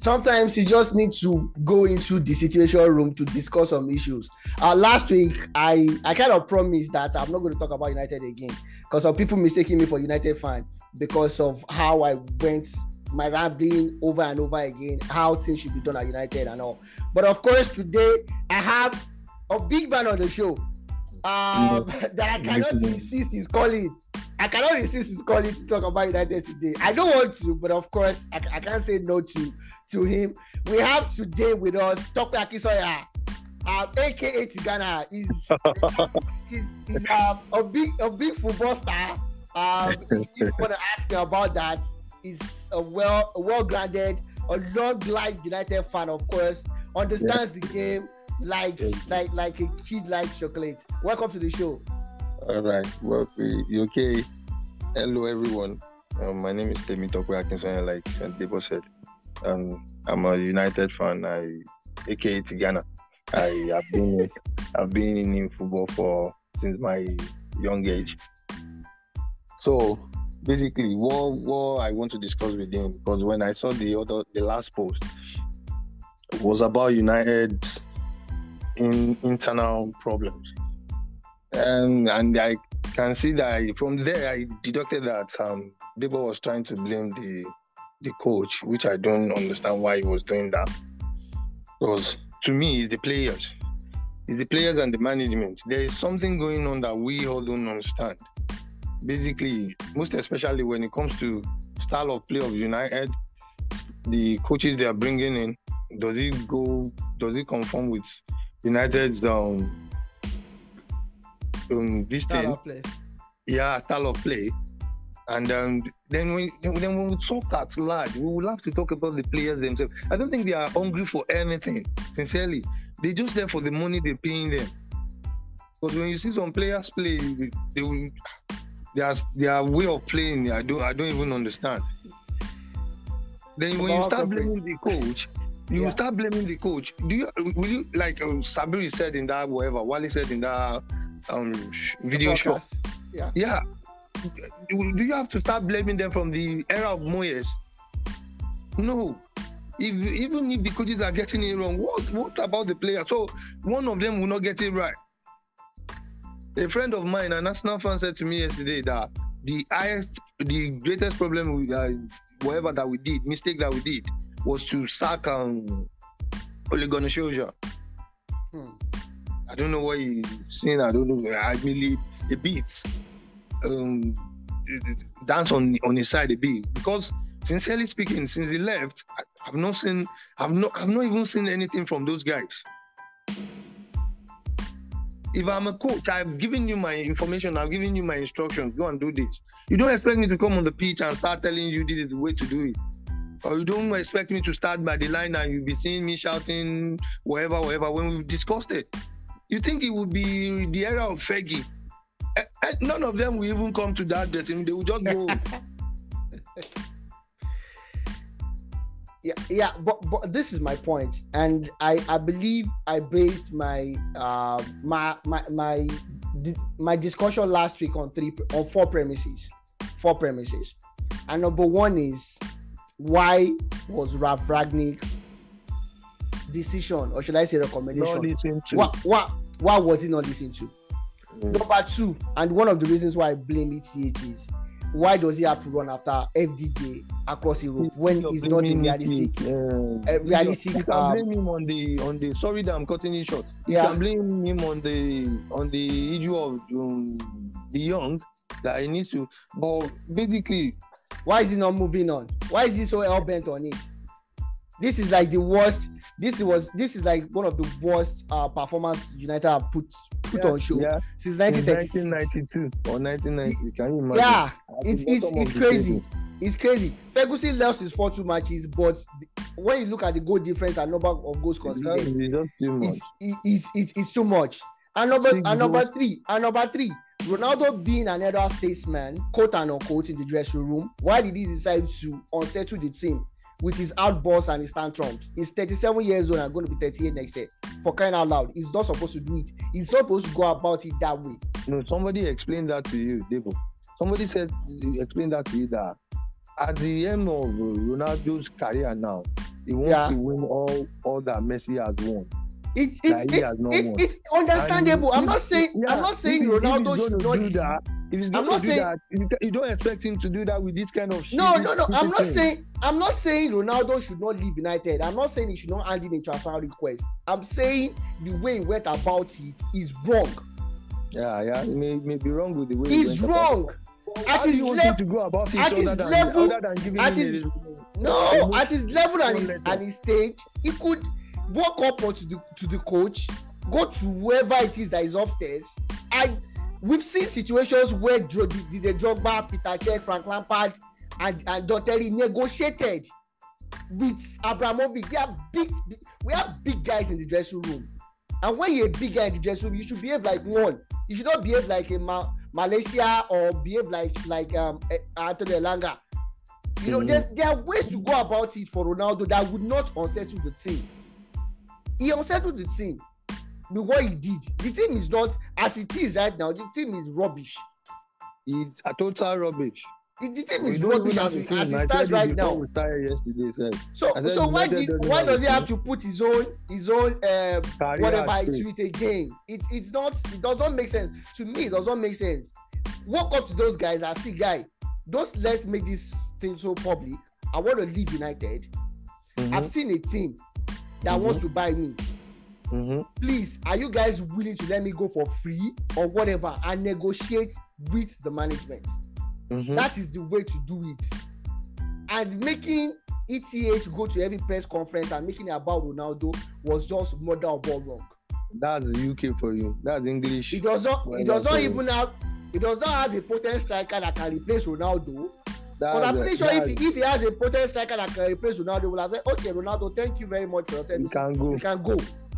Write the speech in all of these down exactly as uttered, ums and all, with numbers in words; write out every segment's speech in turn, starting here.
sometimes you just need to go into the situation room to discuss some issues. Uh, last week, I, I kind of promised that I'm not going to talk about United again because some people mistaking me for United fan because of how I went my rambling over and over again, how things should be done at United and all. But of course, today I have a big man on the show um, yeah. that I cannot resist his calling. I cannot resist his calling to talk about United today. I don't want to, but of course, I, I can't say no to, to him. We have today with us Tope Akinsoya, um, aka Tigana. He's, he's, he's um, a big a big football star. Um, if you want to ask me about that, he's a well a well-grounded, a long-life United fan, of course, understands yeah. the game like like like a kid likes chocolate. Welcome to the show. All right. Well, you okay? Hello, everyone. Um, my name is Temi Tope Akinsoya, like Debo said. Um, I'm a United fan, I, aka Tigana. I have been I've been in football for since my young age. So basically, what what I want to discuss with him, because when I saw the other the last post, it was about United's in internal problems. Um, and I can see that I, from there I deducted that um, Debo was trying to blame the the coach, which I don't understand why he was doing that. Because to me, it's the players. It's the players and the management. There is something going on that we all don't understand. Basically, most especially when it comes to style of play of United, the coaches they are bringing in, does it go, does it conform with United's um, um this Style thing? of play. Yeah, style of play. And um, then, when, then when we talk at large, we will have to talk about the players themselves. I don't think they are hungry for anything, sincerely. They're just there for the money they're paying them. Because when you see some players play, they will, their, their way of playing, I don't, I don't even understand. Then when you start blaming the coach, you yeah. start blaming the coach. Do you, will you, like um, Sabiri said in that, whatever, Wally said in that um, video show. Yeah. Yeah. Do, do you have to start blaming them from the era of Moyes? No. If even if the coaches are getting it wrong, what what about the player? So one of them will not get it right. A friend of mine, an Arsenal fan, said to me yesterday that the highest, the greatest problem, we, uh, whatever that we did, mistake that we did, was to sack um, Ole Gunnar Solskjaer. Hmm. I don't know what he's saying. I don't know. I really a bit. Um, dance on on his side a bit, because sincerely speaking, since he left, I, I've not seen, I've not, I've not even seen anything from those guys. If I'm a coach, I've given you my information, I've given you my instructions. Go and do this. You don't expect me to come on the pitch and start telling you this is the way to do it, or you don't expect me to start by the line and you'll be seeing me shouting whatever, whatever. When we've discussed it, you think it would be the era of Fergie? None of them will even come to that dressing room. They will just go. yeah, yeah, but but this is my point, and I, I believe I based my uh my my my my discussion last week on three on four premises, four premises, and number one is, why was Ralf Rangnick decision, or should I say recommendation? Not listened to. What what what was he not listening to? Mm. Number two, and one of the reasons why I blame E T H is, why does he have to run after F D J across Europe when he's not in realistic? Yeah. Uh, realistic. You can um, blame him on the on the. Sorry that I'm cutting it short. You yeah. can blame him on the on the issue of um, the young that he needs to. But basically, why is he not moving on? Why is he so hell bent on it? This is like the worst. This was this is like one of the worst uh, performance United have put put yeah, on show yeah. since nineteen ninety-two or nineteen ninety. Can you imagine? Yeah, it's it's it's crazy. It's crazy. Ferguson lost his four two matches, but when you look at the goal difference and number of goals conceded, it's too much. It's, it's, it's, it's too much. And number Six and number goals. three, and number three, Ronaldo being an elder statesman, quote and unquote, in the dressing room, why did he decide to unsettle the team with his outbursts and his tantrums? He's thirty-seven years old and going to be thirty-eight next year. For crying out loud, he's not supposed to do it. He's not supposed to go about it that way. No, somebody explained that to you, Debo. Somebody said, explained that to you that at the end of Ronaldo's career now, He wants Yeah. to win all, all that Messi has won. It's That it's he it's has not it, won. it's understandable. And I'm not if- saying yeah, I'm not saying if he- if Ronaldo he's should gonna not do leave. that. If he's I'm going not to do saying- that, you, ca- you don't expect him to do that with this kind of shit. No, no, no. this I'm not thing. saying I'm not saying Ronaldo should not leave United. I'm not saying he should not hand in a transfer request. I'm saying the way he went about it is wrong. Yeah, yeah. He may, may be wrong with the way. He's he went about wrong. it. At How do his you want level- him to go about it at other his than, level- other than giving at him his- a, No, at his level and his letter. and his stage, he could walk up onto the to the coach, go to whoever it is that is upstairs. And we've seen situations where Dro- the, the Drogba, Peter Cech, Frank Lampard, and and Don Terry negotiated with Abramovich. They are big, big. We have big guys in the dressing room, and when you're a big guy in the dressing room, you should behave like one. You should not behave like a Ma- Malaysia or behave like like um Antonio Elanga. You know, Mhm. there's there are ways to go about it for Ronaldo that would not unsettle the team. He unsettled the team with what he did. The team is not as it is right now. The team is rubbish. It's a total rubbish. The, the team We is don't even rubbish have as, a we, team. as it I stands said right before now. We started yesterday. Said, So I said so why United did, doesn't why have does a he have team. to put his own his own um, Career whatever at into stake. it again? It it's not it does not make sense to me. It does not make sense. Walk up to those guys and see, guy, don't let's make this thing so public. I want to leave United. Mhm, I've seen a team that Mhm. wants to buy me. mhm. Please, are you guys willing to let me go for free or whatever and negotiate with the management? Mhm. That is the way to do it. And making E T H go to every press conference and making it about Ronaldo was just murder of all wrong. That's the U K for you. That's English. It does not. Well, It does not that's even have. It does not have a potent striker that can replace Ronaldo. That's Because I'm the- pretty sure that's- if he, if he has a potent striker that can replace Ronaldo, we'll have said, okay, Ronaldo, thank you very much for your you services. can go. You can go.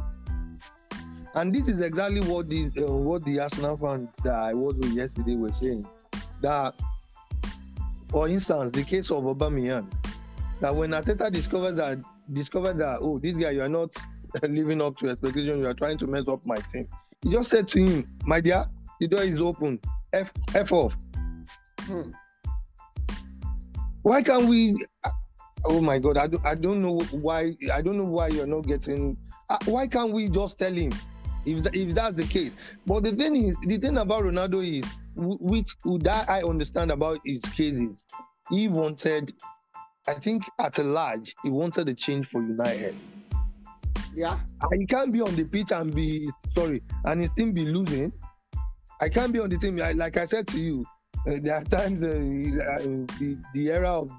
And this is exactly what these uh, what the Arsenal fans that I was with yesterday were saying. That, for instance, the case of Aubameyang, that when Arteta discovered that discovered that oh, this guy, you are not living up to expectation, you are trying to mess up my team. He just said to him, my dear, the door is open. F F off. Hmm. Why can't we? Oh my God, I don't, I don't know why. I don't know why you're not getting. Uh, why can't we just tell him if th- if that's the case? But the thing is, the thing about Ronaldo is, w- which that I understand about his cases, he wanted, I think at a large, he wanted a change for United. Yeah. And he can't be on the pitch and be sorry, and his team be losing. I can't be on the team. I, like I said to you, uh, there are times uh, uh, the the era of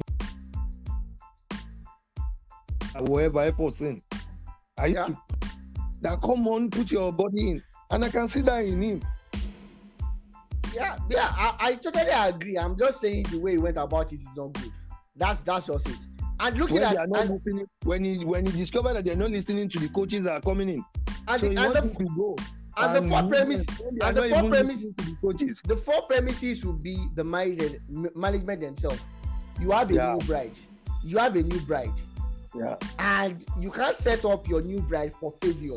whatever efforts in. I used Yeah. to that come on, put your body in, and I can see that in him. Yeah, yeah, I, I totally agree. I'm just saying the way he went about it is not good. That's that's just it. And looking When at they are not and, listening, when he when he discovered that they're not listening to the coaches that are coming in, and, so the, he and, wants the, him to go. and the four premise when they are and the not four even premise listening to the coaches. the four premises will be the management management themselves. You have a Yeah. new bride. You have a new bride. Yeah. And you can't set up your new bride for failure.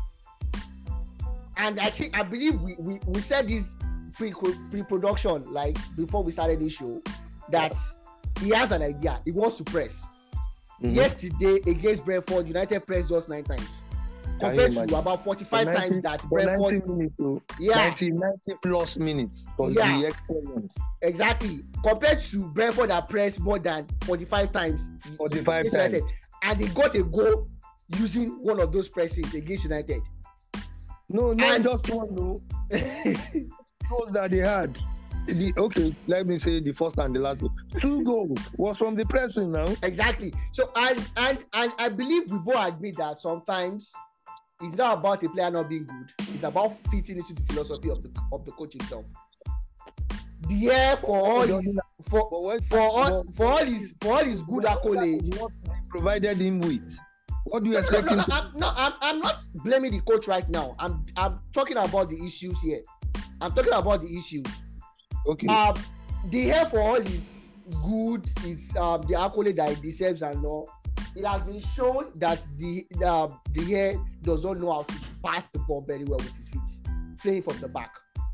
And I think I believe we we, we said this pre pre-production, like before we started this show, that he has an idea. He wants to press. Mhm. Yesterday against Brentford, United pressed just nine times. Can you Compared to imagine? about forty-five For ninety times that for Brentford. ninety minutes, oh, Yeah. ninety, ninety plus minutes was Yeah. the experience. Exactly. Compared to Brentford that pressed more than forty-five times. forty-five against times. United. And they got a goal using one of those pressings against United. No, not And- just one, no. Goals that they had. The, okay, let me say the first and the last goal. Two goals was from the pressing now. Exactly. So and and and I believe we both admit that sometimes it's not about a player not being good. It's about fitting into the philosophy of the of the coach himself. The air for all his for But what, for all but- for all his for all his good accolades. What they provided him with. What do you No, no, expect no, no, him to I'm, no, I'm, I'm not blaming the coach right now. I'm I'm talking about the issues here. I'm talking about the issues. Okay. Um, the hair for all is good. It's um the accolade that it deserves and all. It has been shown that the uh, the hair does not know how to pass the ball very well with his feet, playing from the back.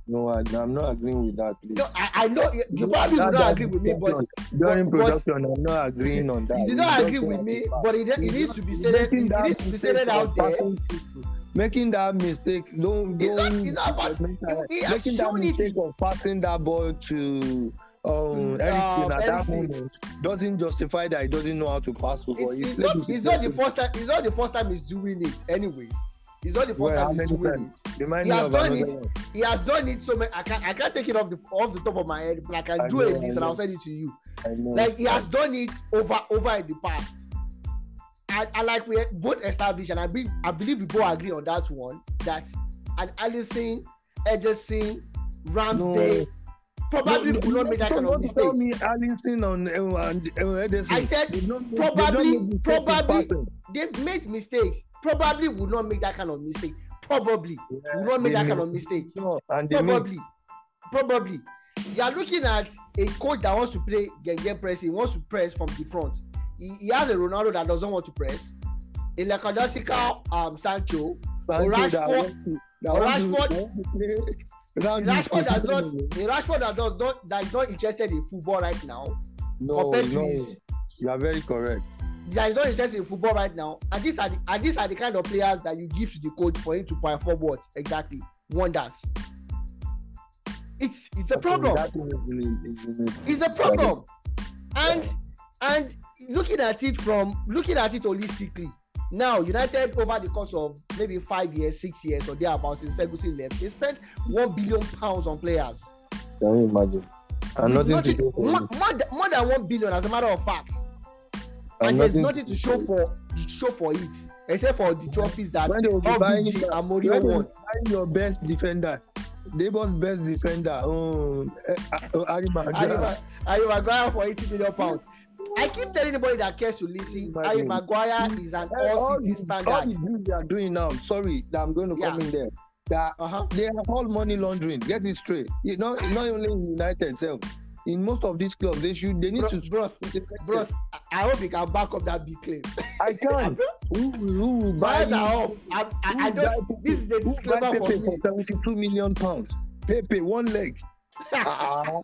No, I, I'm not agreeing with that. Please. No, I, I know you, you probably would not agree with me, but during but, production, I'm not agreeing on that. You did not agree with me, but it, it needs to be stated. It, it needs to be stated out there. Making that mistake, don't it's don't. Not, it's not about, he, he making that mistake it. of passing that ball to um, Eriksen at that moment doesn't justify that he doesn't know how to pass football. It's, it's, not, it's not the first time. It's not the first time he's doing it. Anyways, it's not the first well, time he's doing times? it. Remind he has done it. One. He has done it so many. I can't. I can't take it off the off the top of my head, but I can I do know, a list and I'll send it to you. Like he has done it over over in the past. And, and like we both established, and I be, I believe we both agree on that one, that an Alisson, Ederson, Ramsdale no. probably no, no, will not make that kind of mistake. Tell me Alisson on uh, Ederson. I said not, probably, probably they've made mistakes. Probably will not make that kind of mistake. Probably yeah, will not make that kind of mistake. No, and probably, probably. You are looking at a coach that wants to play Gengen pressing, wants to press from the front. He, he has a Ronaldo that doesn't want to press, a Lewandowski, um, Sancho, or Rashford, or Rashford, Rashford does not, a Rashford that does not, that is not interested in football right now. No, compared to no, his, you are very correct. That is not interested in football right now, and these are the, and these are the kind of players that you give to the coach for him to perform what exactly wonders. It's it's a problem. It's a problem, and and. Looking at it from looking at it holistically, now United over the course of maybe five years, six years, or thereabouts since Ferguson left, they spent one billion pounds on players. Can you imagine? And nothing nothing, to show for more, more, than, more than one billion, as a matter of fact. And, and there's nothing to show for to show for it, except for the trophies that Origi and Mourinho won. Find your best defender, Labour's best defender, um, Harry Maguire. Harry Maguire for eighty million pounds. I keep telling anybody that cares to listen, Harry Maguire is an all-city standard. All the deals they are doing now, sorry that I'm going to yeah. come in there, that uh-huh. they are all money laundering. Get it straight. You know, not only in United itself, in most of these clubs, they should, they need bro, to. Bros, bros, I hope you can back up that big claim. I can. who, who will buy? Up. I, I, I don't. This is the disclaimer for me. For seventy-two million pounds. Pepe, one leg. uh,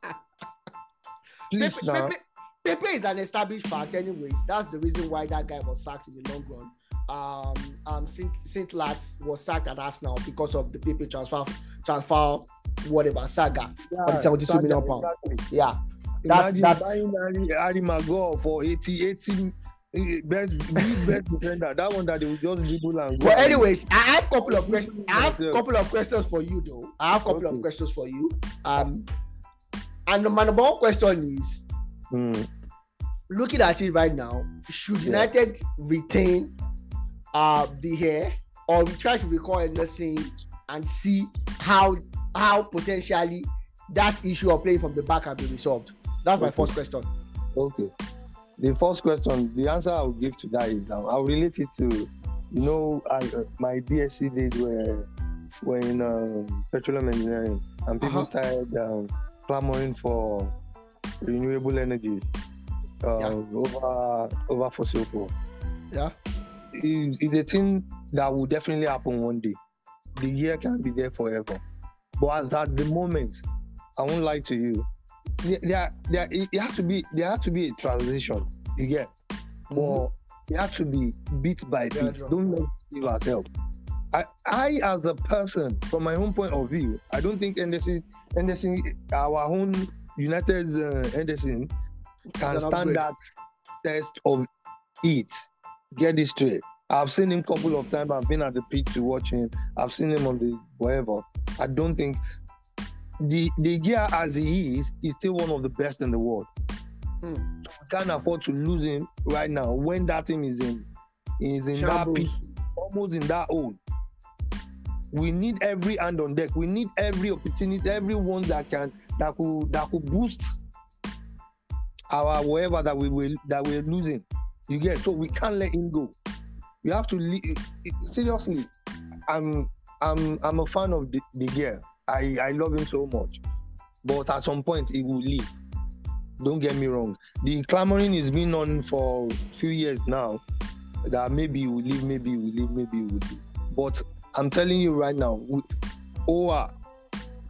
please Pepe, now. Pepe, Pepe is an established fact, anyways. That's the reason why that guy was sacked in the long run. Um, um, Saint, Saint Lats was sacked at Arsenal because of the Pepe transfer, transfer, whatever saga, yeah, for the seventy-two million pounds. Exactly. Yeah, that's that. Buying Harry Maguire for eighty, eighty best, best defender. That one that they will just dribble and go. Well, anyways, I have a couple of questions. I have a couple of questions for you, though. I have a couple okay. of questions for you. Um, and my number one question is. Mm. Looking at it right now, should United yeah. retain uh, the hair, or we try to recall Anderson and see how how potentially that issue of playing from the back can be resolved? That's my okay. first question. Okay. The first question, the answer I will give to that is um, I'll relate it to, you know, I, uh, my B S c days were, were in um, petroleum engineering, and people uh-huh. started um, clamoring for renewable energy uh, yeah. over over fossil fuel. Yeah, it, it's a thing that will definitely happen one day. The year can be there forever, but as at the moment, I won't lie to you. There, there, there it has to be there has to be a transition. You get, mm-hmm. but it has to be bit by bit. Yeah, don't let you ourselves. I, I, as a person, from my own point of view, I don't think Anderson, Anderson, our own United's uh, Anderson can stand that test of it. Get this straight. I've seen him a couple of times. I've been at the pitch to watch him. I've seen him on the whatever. I don't think the the gear as he is is still one of the best in the world. Hmm. So we can't afford to lose him right now when that team is in is in Shambles. that pitch, almost in that hole. We need every hand on deck. We need every opportunity, everyone that can that could that could boost our whatever that we will that we're losing. You get, so we can't let him go. We have to leave. Seriously. I'm I'm I'm a fan of the, the gear. I, I love him so much. But at some point he will leave. Don't get me wrong. The clamoring is been on for a few years now that maybe he will leave, maybe he will leave, maybe he will leave. But I'm telling you right now, we, O A,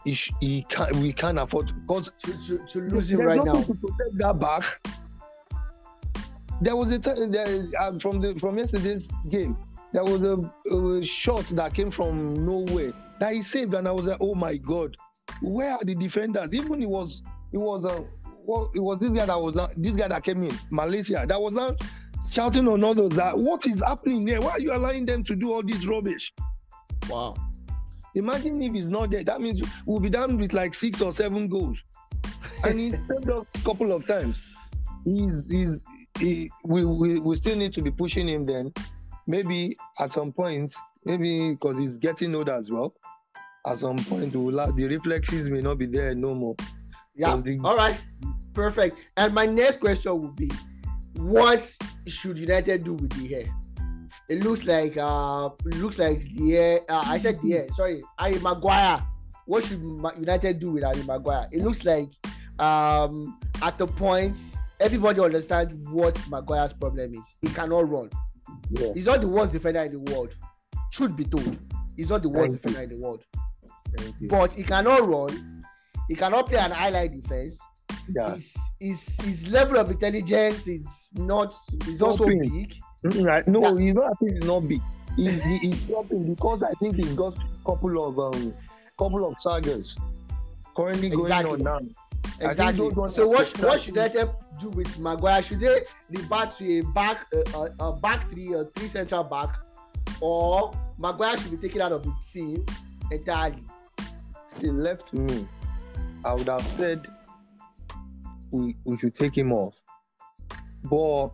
he, sh- he can't. We can't afford to, because to, to, to lose him there's right nothing now. to protect that back. There was a time there, uh, from the from yesterday's game. There was a, a shot that came from nowhere that he saved, and I was like, "Oh my God, where are the defenders?" Even it was it was uh, well, it was this guy that was uh, this guy that came in Malaysia that was now shouting on others that what is happening here? Why are you allowing them to do all this rubbish? Wow. Imagine if he's not there. That means we'll be down with like six or seven goals, and he saved us a couple of times. He's he's he, we, we we still need to be pushing him then. Maybe at some point, maybe because he's getting older as well, at some point we'll have, the reflexes may not be there no more. Yeah. The, All right. Perfect. And my next question would be, what should United do with the hair? It looks like uh it looks like the hair. Uh, I said the hair. Sorry, Harry Maguire. What should United do with Harry Maguire? It looks like um at the point everybody understands what Maguire's problem is. He cannot run. yeah. He's not the worst defender in the world. Truth be told, he's not the worst Thank defender you. in the world. Thank you. But he cannot run. He cannot play an highlight defense. Yeah. His, his his level of intelligence is not is not so Dropping. big. Mm, right. No, Yeah. he's not. I think he's not big. He's, he, he's dropping because I think he's got a couple of um couple of sagas currently going Exactly. on now. Exactly. those ones So are what what distracting. should United do with Maguire? Should they revert to a back a, a, a back three, a three central back, or Maguire should be taken out of the team entirely? He left me. I would have said we, we should take him off. But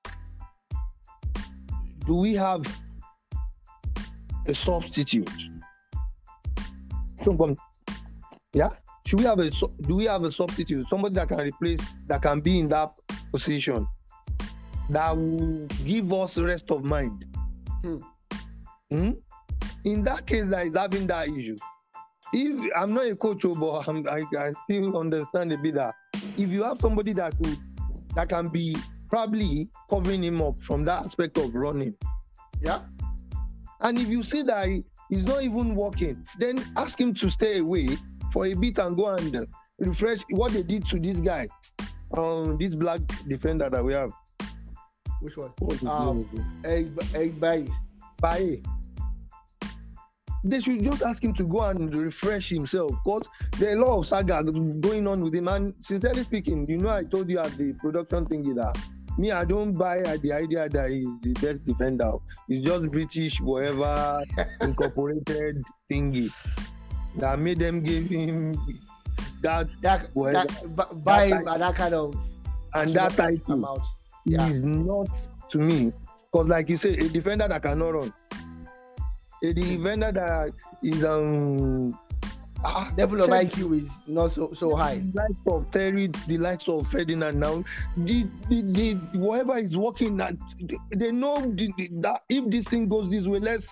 do we have a substitute? Someone, yeah? Should we have a su- do we have a substitute? Somebody that can replace, that can be in that position, that will give us rest of mind. Hmm. Hmm? In that case, that is having that issue. If I'm not a coach, oh, but I'm, I, I still understand a bit that if you have somebody that could that can be probably covering him up from that aspect of running, Yeah. and if you see that he, he's not even working, then ask him to stay away for a bit and go and refresh what they did to this guy, um, this black defender that we have. Which one? What's his Um, name again? Eric, Eric Bailly. Bae. They should just ask him to go and refresh himself because there are a lot of saga going on with him. And sincerely speaking, you know, I told you at the production thingy that me, I don't buy the idea that he's the best defender. He's just British, whatever, incorporated thingy that made them give him that That, Well, that b- buy him that at that kind of and that title amount. Yeah. is not to me. Because like you say, a defender that cannot run, a defender that is um ah, Level of check I Q is not so so high. the likes of Terry, the likes of Ferdinand now, the the, the whoever is working at, they know the, the, that if this thing goes this way, let's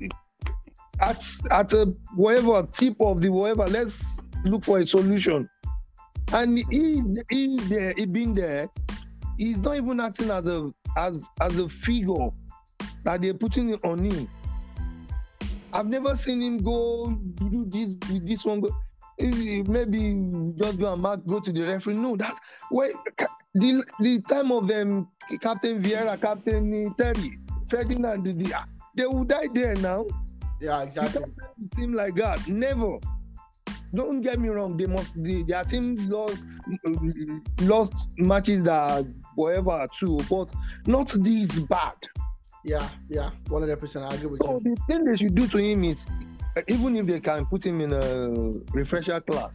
at at a whatever tip of the whatever, let's look for a solution. And he he there, he been there, he's not even acting as a as as a figure that they're putting it on him. I've never seen him go do this with this one. Go, maybe just go and mark, go to the referee. No, that's where the the time of them, Captain Vieira, Captain Terry, Ferdinand, the, the, they will die there now. Yeah, exactly. It seems like that. Never. Don't get me wrong. They must. The, their team lost lost matches that whatever too, but not this bad. Yeah, yeah, one hundred percent. I agree with So you. the thing they should do to him is, uh, even if they can put him in a refresher class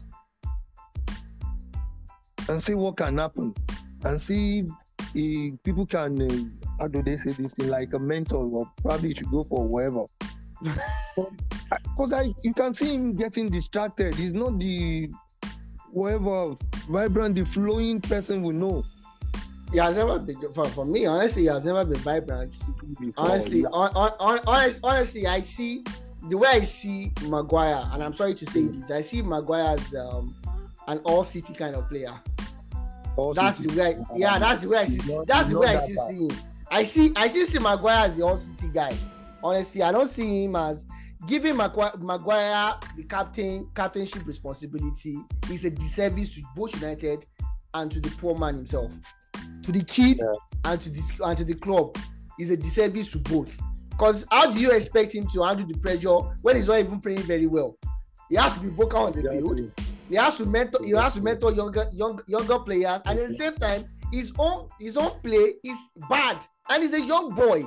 and see what can happen, and see if people can, uh, how do they say this thing, like a mentor, or probably you should go for whatever. Because I, you can see him getting distracted. He's not the whatever vibrant, the flowing person we know. He has never been for, for me. Honestly, he has never been vibrant. Before. Honestly, Yeah. on, on, on, honest, honestly, I see the way I see Maguire, and I'm sorry to say this, I see Maguire as um, an all-city kind of player. Also, That's the way. I, yeah, that's the way I see. He's not- That's he's the way I not see that seeing. I see. I see see Maguire as the all-city guy. Honestly, I don't see him as giving Maguire, Maguire the captain captainship responsibility is a disservice to both United and to the poor man himself, to the kid yeah. and to this and to the club. Is a disservice to both. Because how do you expect him to handle the pressure when he's not even playing very well? He has to be vocal on the yeah, field. Yeah. He has to mentor. He has to mentor younger, young, younger players, and at the same time, his own his own play is bad, and he's a young boy.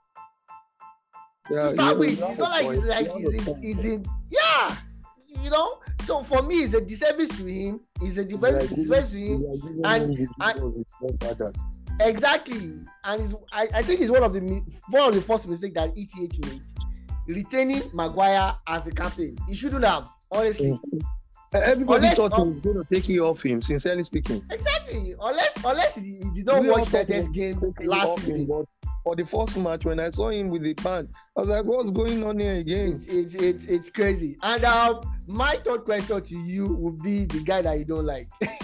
Yeah, to start with, it's not like he's like he's in, he's in. Yeah, you know. So for me, it's a disservice to him. It's a disservice, disservice to him, and. and Exactly, and it's, I, I think it's one of the one of the first mistakes that E T H made, retaining Maguire as a captain. He shouldn't have, honestly. Mm-hmm. Everybody unless, thought he was going to take it off him, sincerely speaking. Exactly, unless unless he, he did not we watch United's game last season. Him, for the first match, when I saw him with the band, I was like, "What's going on here again?" It's it's, it's, it's crazy. And um, my third question to you would be the guy that you don't like,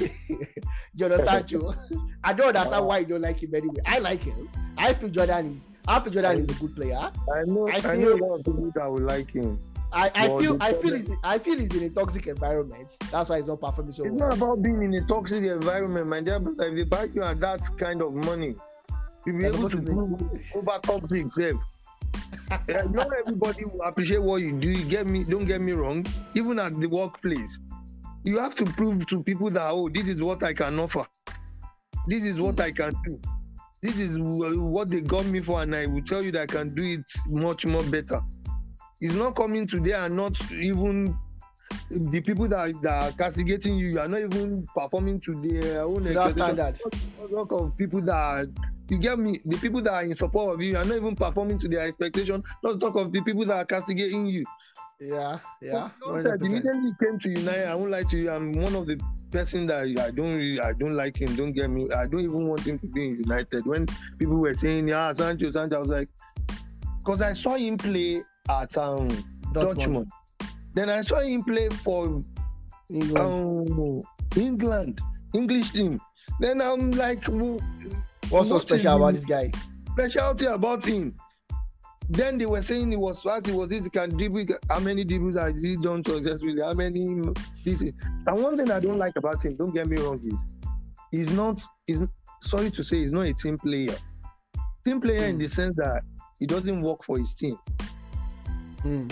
Jadon Sancho. I don't understand why you don't like him anyway. I like him. I feel Jordan is. I feel Jordan is a good player. I know. I, feel, I know a lot of people that will like him. I, I feel. I feel. He's, I feel he's in a toxic environment. That's why he's not performing so well. It's not about being in a toxic environment, my dear. But if they buy you at that kind of money, you'll be able to prove over toxic self. Yeah, not everybody will appreciate what you do. You get me? Don't get me wrong. Even at the workplace, you have to prove to people that, oh, this is what I can offer. This is what I can do. This is what they got me for, and I will tell you that I can do it much more better. It's not coming today and not even the people that, that are castigating you. You are not even performing to their own standard. A lot of people that are, you get me, the people that are in support of you are not even performing to their expectation. Not talk of the people that are castigating you. Yeah, yeah. Immediately came to United, I won't lie to you, I'm one of the person that I don't really, I don't like him. Don't get me. I don't even want him to be in United. When people were saying, yeah, Sancho, Sancho, I was like, because I saw him play at um, Dortmund. Then I saw him play for England. Um, England, English team. Then I'm like, well, what's so special about this guy? Specialty about him. Then they were saying he was fast, he was this, he can dribble. How many dribbles has he done successfully? How many pieces? And one thing I don't like about him, don't get me wrong, is he's not, he's, sorry to say, he's not a team player. Team player mm. in the sense that he doesn't work for his team. Mm.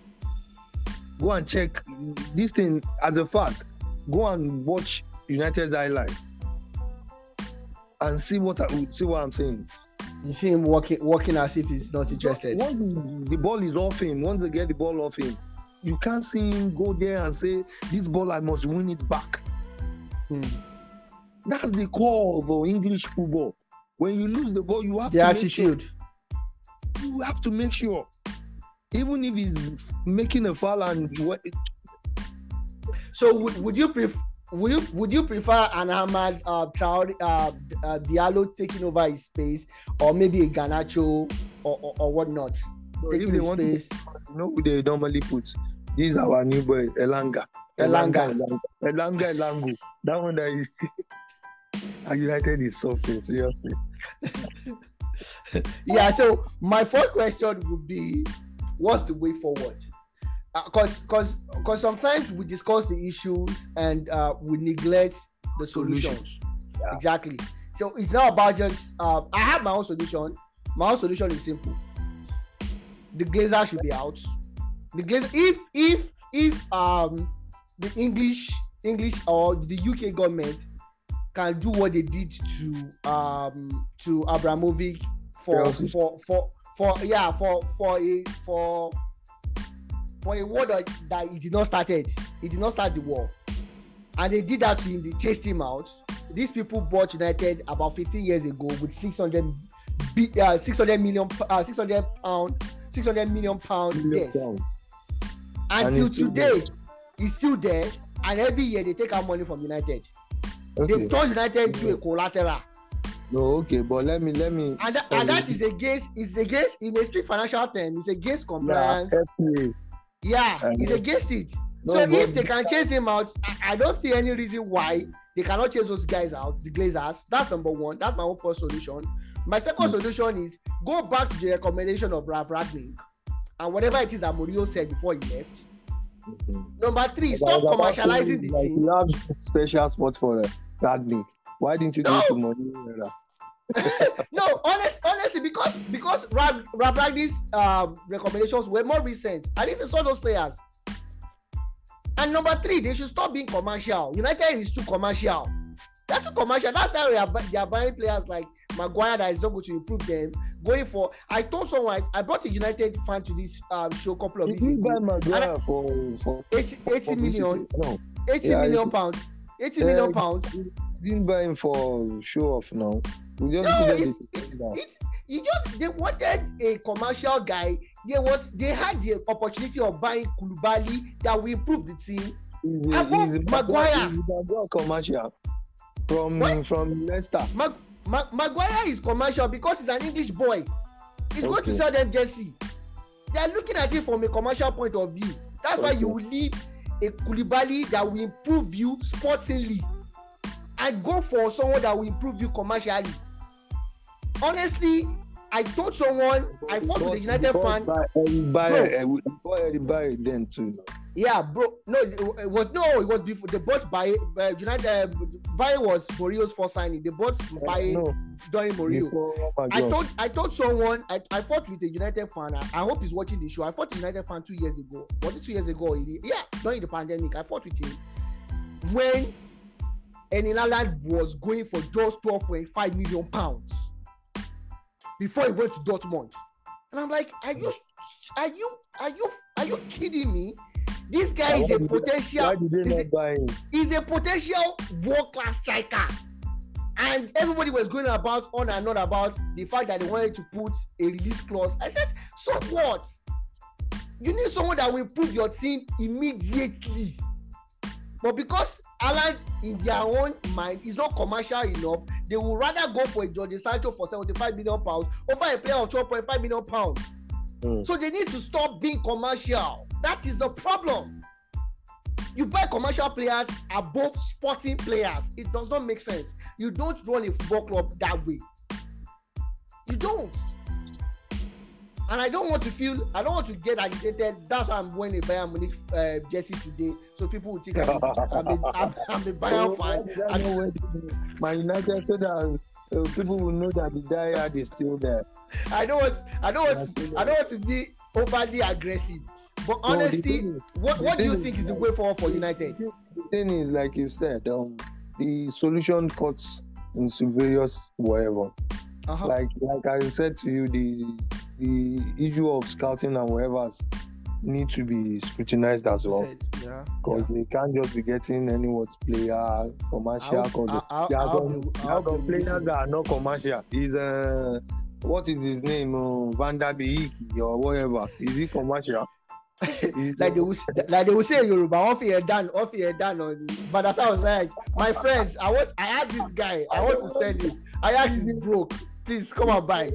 Go and check this thing as a fact. Go and watch United's highlights and see what I, see what I'm saying. You see him walking, walking as if he's not interested. Once the ball is off him, once they get the ball off him, you can't see him go there and say, "This ball, I must win it back." Hmm. That's the core of uh, English football. When you lose the ball, you have the to attitude. Make sure, you have to make sure, even if he's making a foul and what. So would, would you prefer? Would you would you prefer an Ahmad uh, Traore, uh, uh, Diallo taking over his space, or maybe a Garnacho or, or, or whatnot so taking his space? To, you know who they normally put? This is our new boy, Elanga. Elanga. Elanga, Elanga, Elango. That one that is United is something, seriously. Yeah, so my first question would be, what's the way forward? Because uh, cause, cause sometimes we discuss the issues and uh, we neglect the solutions. Yeah. Exactly. So it's not about just, uh, I have my own solution. My own solution is simple. The Glazers should be out. The Glazers, if, if, if um, the English, English or the U K government can do what they did to um, to Abramovich for, yeah, for, for, for, yeah, for, for a, for, for a war that, that he did not started. He did not start the war. And they did that to him. They chased him out. These people bought United about fifteen years ago with six hundred, uh, six hundred million, uh, six hundred pound, six hundred million pound debt. Until today, there. He's still there. And every year they take out money from United. Okay. They turn United into okay. a collateral. No, okay, but let me, let me. And, that, and that is against, is against, in a strict financial term, it's against compliance. Yeah, Yeah, uh, he's against it. No, so if they can chase him out, I, I don't see any reason why they cannot chase those guys out, the Glazers. That's number one. That's my own first solution. My second mm. solution is go back to the recommendation of Ralph Ragnick and whatever it is that Mourinho said before he left. Mm-hmm. Number three, But stop I was about commercializing saying, the like, team. you have special spot for uh, Ragnick. Why didn't you No. go to Mourinho? No, honest, honestly, because because Rav, Rav Ragnick's um, recommendations were more recent. At least I saw those players. And number three, they should stop being commercial. United is too commercial. They're too commercial. That's why we are, they are buying players like Maguire that is not going to improve them. Going for, I told someone, I, I brought a United fan to this um, show a couple of Did weeks you buy ago. Maguire for, for eighty, eighty million, No. eighty Yeah, million it- pounds, eighty Uh, million pounds. You didn't buy him for show off now. We just No, needed it's, to it's, say that. it's you just they wanted a commercial guy. There was they had the opportunity of buying Koulibaly that will improve the team. He's a- Above he's a Maguire. He's a Maguire commercial from What? from Leicester. Mag, Mag, Maguire is commercial because he's an English boy. He's going to Okay. sell them jersey. They are looking at it from a commercial point of view. That's why Okay. you will leave a Koulibaly that will improve you sportingly and go for someone that will improve you commercially. Honestly, I told someone, I fought with a United fan. Buy, uh, we buy, Bro. uh, we buy, buy it then too. Yeah, bro. No, it, it was no, it was before they bought by uh, United. Uh, Baye was Mourinho's first signing. They bought Baye No, during Mourinho. before I Maguire. told I told someone I, I fought with a United fan. I, I hope he's watching the show. I fought with a United fan two years ago. Was it two years ago? Already? Yeah, during the pandemic, I fought with him when Erling Haaland was going for just twelve point five million pounds before he went to Dortmund. And I'm like, are you are you are you are you kidding me? This guy is Why a did they- potential. Why did they is not a- buy him? He's a potential world-class striker. And everybody was going about on and on about the fact that they wanted to put a release clause. I said, so what? You need someone that will improve your team immediately. But because Haaland, in their own mind, is not commercial enough, they will rather go for a Jordi Sancho for seventy-five million pounds over a player of twelve point five million pounds. Mm. So they need to stop being commercial. That is the problem. You buy commercial players above sporting players. It does not make sense. You don't run a football club that way. You don't. And I don't want to feel, I don't want to get agitated. That's why I'm wearing a Bayern Munich uh, jersey today. So people will think I'm, I'm, a, I'm, I'm a Bayern fan. I know where My United, so that uh, people will know that the diehard is still there. I don't want, I don't want, to, I don't want to be overly aggressive. But No, the honestly, thing is- what, the what do you thing think is- is the way forward for United? The thing is, like you said, um, the solution cuts into various whatever. Uh-huh. Like like I said to you, the the issue of scouting and whatever need to be scrutinized as well. Said, yeah, Because yeah. they can't just be getting any what player commercial. I'll- Cause I'll- I'll- there are I'll some, be- there I'll are some be players listening. that are not commercial. Is uh what is his name? Uh, Van der Beek or whatever. Is he commercial? He's, like they will like they will say in Yoruba, off here done, off here done on but that's how I was like, my friends, I want I have this guy, I want to sell him. I asked he's broke. Please come and buy.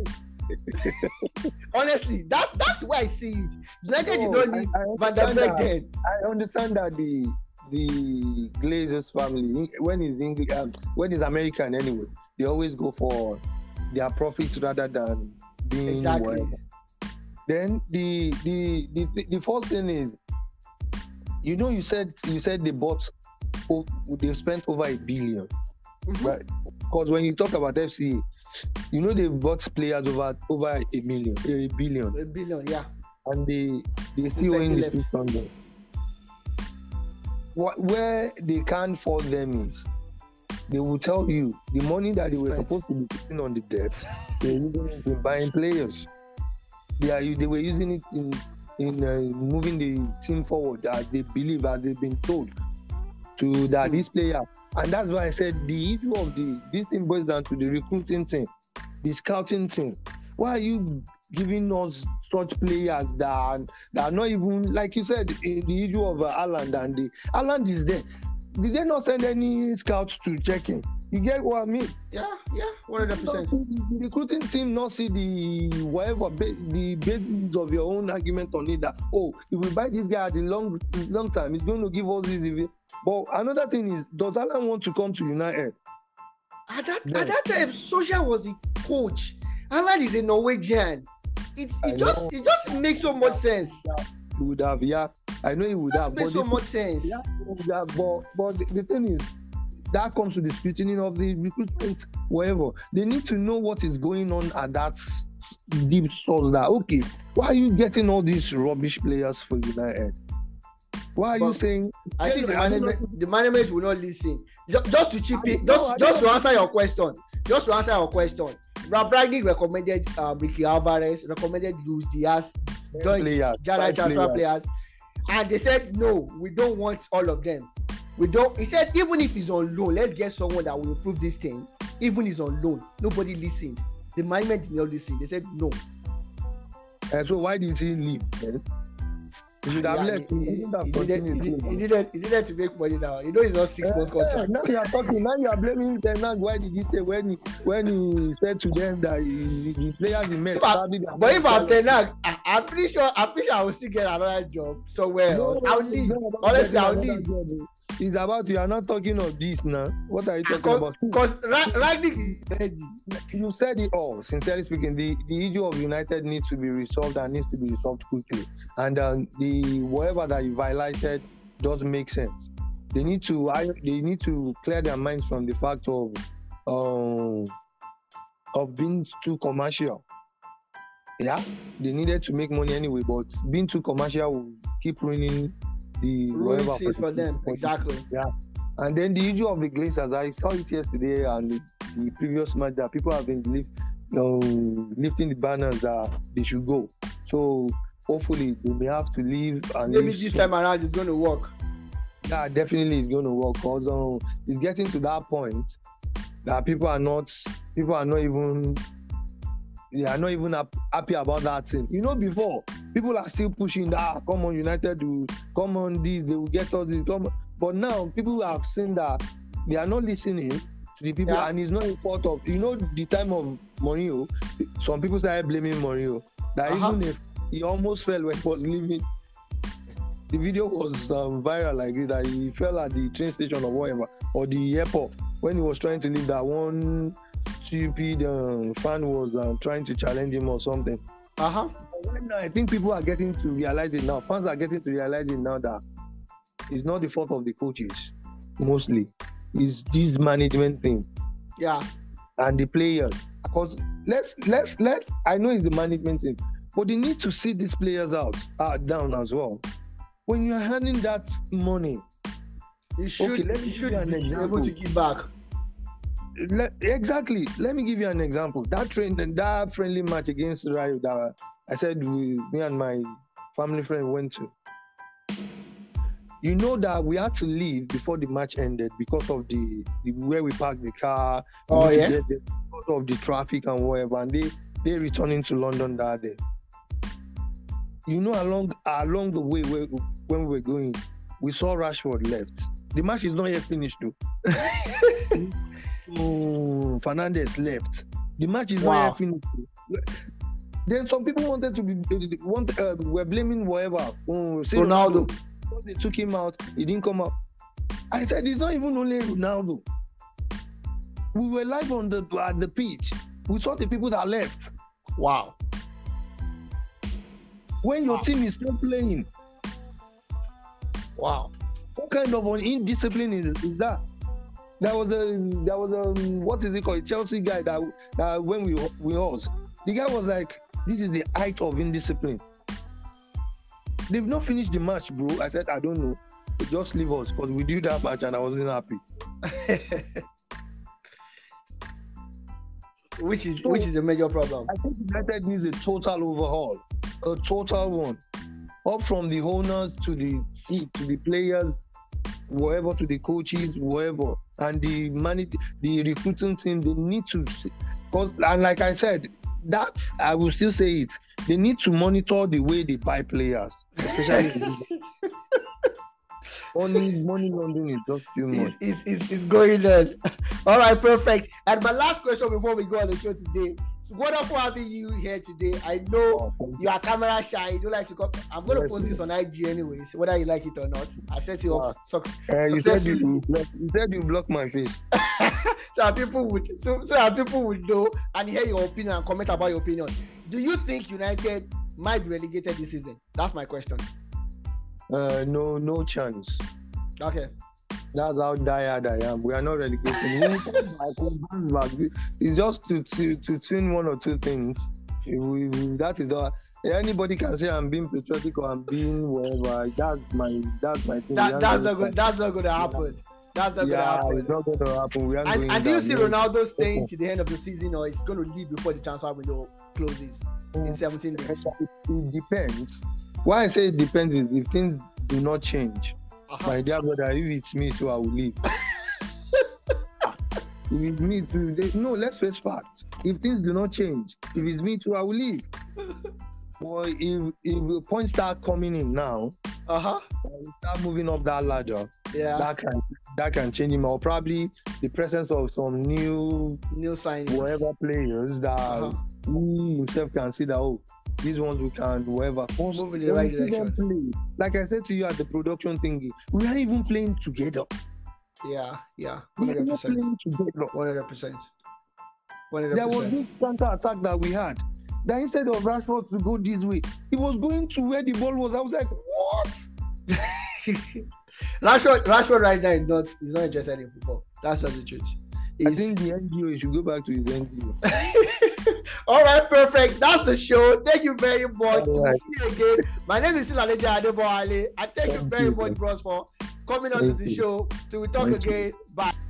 Honestly, that's that's the way I see it. United did No, not need I- I Van der understand Beek that. then. I understand that the the Glazers family, when it's English, um, when it's American anyway, they always go for their profit rather than being Exactly. whatever. Then the, the the the first thing is, you know, you said you said they bought, oh, they spent over a billion, Mhm. right? Because when you talk about F C A, you know they bought players over over a million, a billion, A billion, yeah. and they they still Effective in the left. six hundred. What where they can't fault them is they will tell you the money that they were Spent. supposed to be putting on the debt, they're using it in buying players. They are they were using it in in uh, moving the team forward as they believe, as they've been told to that Mm. this player. And that's why I said the issue of the this thing boils down to the recruiting team, the scouting team. Why are you giving us such players that are, that are not even, like you said, in the issue of uh, Haaland and the Haaland is there. Did they not send any scouts to check him? You get what I mean? Yeah, yeah, one hundred percent. The recruiting team not see the whatever ba- the basis of your own argument on it that, oh, if we buy this guy at a long long time, it's going to give us this. If it- But another thing is, does Haaland want to come to United? At that Yeah. at that time, Solskjaer was the coach. Haaland is a Norwegian. it it just it just makes so much sense. He would have, yeah. I know he would It have. makes so much sense. Yeah, yeah, but but the, the thing is, that comes to the scrutiny of the recruitment, whatever. They need to know what is going on at that deep source. That okay, why are you getting all these rubbish players for United? Why are but you saying? I think the management, the management will not listen. Just, just to chip in, just know, just to answer your question, just to answer your question. Ralph Rangnick recommended um, Ricky Alvarez, recommended Luis Diaz, joined January transfer players, and they said no, we don't want all of them. We don't. He said even if he's on loan, let's get someone that will improve this thing. Even he's on loan, nobody listened. The management did not listen. They said no. And so why did he leave? Eh? He should have yeah, left. He, he, he, he, didn't, he, did, he, didn't, he didn't to make money now. You know it's not six months contract. Now you are talking. Now you are blaming Ten Hag. Why did he stay when he when he said to them that he, the players he met? But, but if I'm Ten Hag, I, I'm pretty sure I'm pretty sure I will still get another job somewhere no, else. I'll leave. Honestly, I'll leave. Job. It's about you are not talking of this now. What are you talking Cause, about? Because Rangnick is ready. You said it all. Sincerely speaking, the, the issue of United needs to be resolved and needs to be resolved quickly. And um, the whatever that you've highlighted does make sense. They need to they need to clear their minds from the fact of um, of being too commercial. Yeah, they needed to make money anyway, but being too commercial will keep ruining the whatever for, for them. Exactly. Yeah. And then the issue of the Glazers, I saw it yesterday and the, the previous match that people have been lift, um, lifting the banners that they should go. So hopefully they may have to leave. And maybe this time around it's going to work. Yeah, definitely it's going to work. Because um, it's getting to that point that people are not, people are not even. They are not even happy about that thing. You know, before, people are still pushing that, come on, United, will come on this, they will get all this. Come on. But now, people have seen that they are not listening to the people, yeah. And it's not a fault of, you know, the time of Mourinho, some people started blaming Mourinho, that uh-huh. even if he almost fell when he was leaving, the video was um, viral like this, that he fell at the train station or whatever, or the airport, when he was trying to leave, that one stupid um, fan was uh, trying to challenge him or something. Uh-huh. Right now, I think people are getting to realize it now. Fans are getting to realize it now that it's not the fault of the coaches, mostly. It's this management thing. Yeah. And the players. Because let's, let's, let's, I know it's the management thing, but they need to sit these players out, uh, down as well. When you're handing that money, you should, okay, let me you should be able to give back. Let, exactly. Let me give you an example. That train, that friendly match against Rayo that I said we, me and my family friend went to. You know that we had to leave before the match ended because of the, the where we parked the car. Oh yeah. The, because of the traffic and whatever, and they they returning to London that day. You know, along along the way where, when we were going, we saw Rashford left. The match is not yet finished though. Oh, Fernandes left. The match is wow. not yet finished. Then some people wanted to be want uh, were blaming whatever. Oh, Ronaldo. Because they took him out, he didn't come out. I said it's not even only Ronaldo. We were live on the at the pitch. We saw the people that left. Wow. When your wow. team is still playing. Wow. What kind of an indiscipline is, is that? There was a there was a what is it called? A Chelsea guy that that when we we host, the guy was like, "This is the height of indiscipline." They've not finished the match, bro. I said, "I don't know. Just leave us," because we did that match and I wasn't happy. which is so, which is a major problem. I think United needs a total overhaul, a total one, up from the owners to the seat to the players, whatever, to the coaches, whatever. And the manage, the recruiting team, they need to, because, and like I said, that I will still say it. They need to monitor the way they buy players, especially. Money, money laundering is just too much. It's, it's, it's, it's going on. All right, perfect. And my last question before we go on the show today. It's wonderful having you here today. I know oh, you are camera shy. You don't like to come. I'm going to yes, post yes. this on I G anyways, whether you like it or not. I set you up. Wow. Su- uh, you, said you, you said you block my face. so people would so, so that people would know and hear your opinion and comment about your opinion. do you think United might be relegated this season? That's my question. Uh, no, no chance. Okay. That's how tired I am. We are not relegating. It's just to to to tune one or two things. We, we, that is all. Anybody can say I'm being patriotic or I'm being whatever. That's my that's my thing. That, that's not good. That's not going to happen. That's not yeah, going to happen. It's not going to happen. We are and going and do you see down. Ronaldo staying to the end of the season, or is going to leave before the transfer window closes in seventeen days? It, it depends. Why I say it depends is if things do not change. Uh-huh. My dear brother, if it's me too, I will leave. If it's me too, they, no, let's face facts. If things do not change, if it's me too, I will leave. But if if the points start coming in now, uh-huh, start moving up that ladder, yeah, that can that can change him. Or probably the presence of some new new signings, whatever players that uh-huh. he himself can see that oh, these ones we can whatever move in the right direction. Play. Like I said to you at the production thingy, we are even playing together. Yeah, yeah, one hundred percent. one hundred percent. There was this counter attack that we had. That instead of Rashford to go this way, he was going to where the ball was. I was like, what? Rashford, Rashford right now is not, he's not interested in football. That's just the truth. He's... I think the N G O, he should go back to his N G O. All right, perfect. That's the show. Thank you very much. All right. See you again. My name is Silaleja Adeboale. I thank, thank you very you, much, bros, for coming on to the you. show. Till we talk thank again. You. Bye.